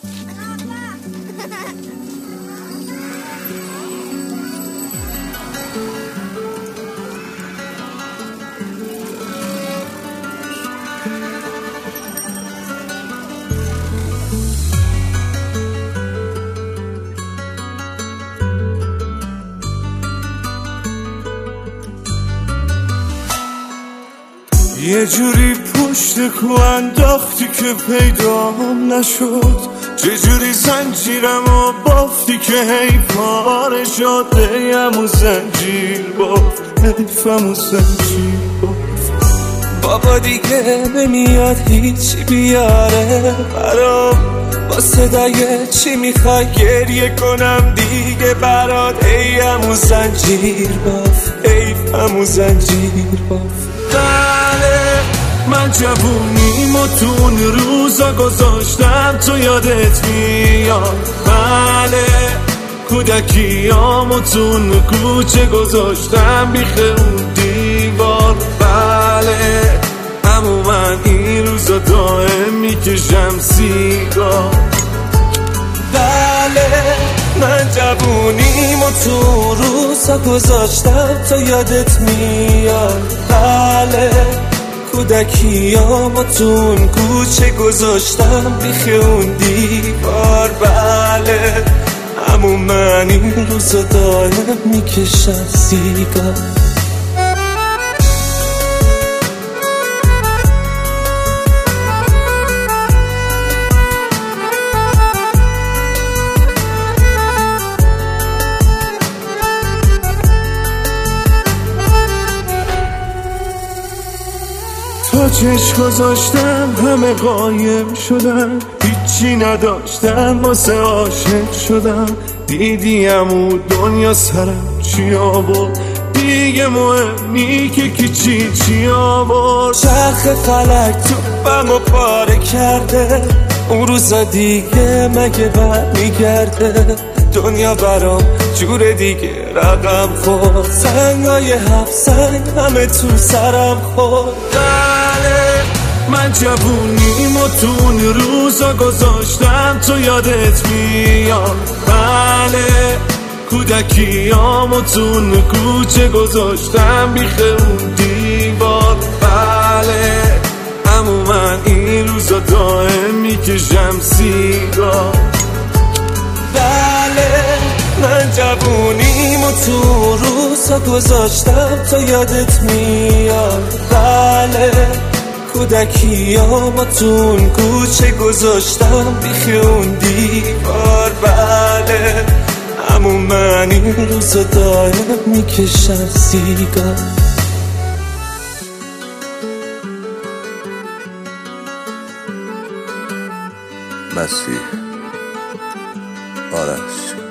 یه جوری پشت کو انداختی که پیدام نشد، چجوری زنجیرمو بافتی که هی پاره شد. همون زنجیر بافت، حیفمون زنجیر بافت. بابا دیگه نمیاد هیچی بیاره برام، با صدای چی میخوای گریه کنم دیگه برات. همون زنجیر بافت، حیفمون زنجیر بافت. من جوونیمو تو اون روزا گذاشتم، تو یادت میاد؟ بله کودکیامو تو اون کوچه گذاشتم بیخ اون دیوار. بله همون من این روزا دائم میکشم سیگار. بله من جوونیمو تو روزا گذاشتم، تو یادت میاد؟ بله کودکیامو تو اون کوچه گذاشتم بیخ اون دیوار. بله همون من این روزا دائم میکشم سیگار. تا چشم گذاشتم همه قایم شدن، هیچی نداشتم واسه عاشق شدم. دیدیم اون دنیا سرم چی آورد، دیگه مهم نی که کی چی آورد. چرخ فلک توپمو پاره کرده، اون روزا دیگه مگه برمیگرده. دنیا برام جور دیگه رقم خورد، سنگای هفت سنگ همه تو سرم خورد. من جوونیمو تو اون روزا گذاشتم، تو یادت میاد؟ بله کودکیامو تو اون کوچه گذاشتم بیخ اون دیوار. بله همون من این روزا دائم میکشم سیگار. بله من جوونیمو تو روزا گذاشتم، تو یادت میاد؟ بله کودکیامو تو اون کوچه گذاشتم بیخ اون دیوار. بله همون من این روزا دائم میکشم سیگار. مسیح آرش